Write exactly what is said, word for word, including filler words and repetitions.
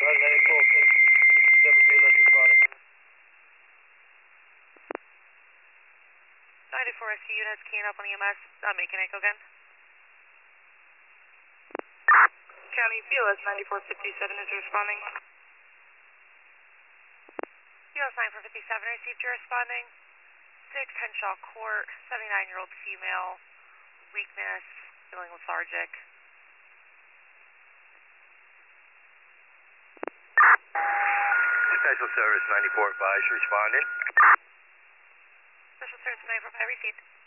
ninety-four fifty-seven B L S responding. ninety-four S C units keying up on E M S, uh, making echo again. County B L S ninety-four fifty-seven is responding. B L S ninety-four fifty-seven received your responding. six Henshaw Court, seventy-nine-year-old female, weakness, feeling lethargic. Special Service ninety-four five is responding. Special Service ninety-four five received.